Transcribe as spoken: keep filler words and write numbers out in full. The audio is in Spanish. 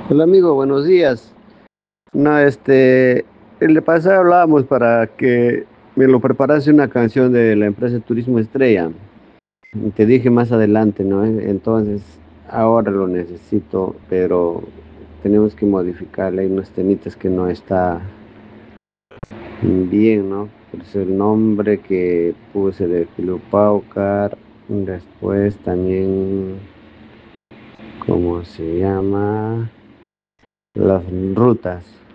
Hola amigo, buenos días. No, este, el de pasado hablábamos para que me lo preparase una canción de la empresa Turismo Estrella. Y te dije más adelante, ¿no? Entonces, ahora lo necesito, pero tenemos que modificarle. Hay unos temitas que no está bien, ¿no? Por eso el nombre que puse de Filupaucar, después también, ¿cómo se llama? Las rutas.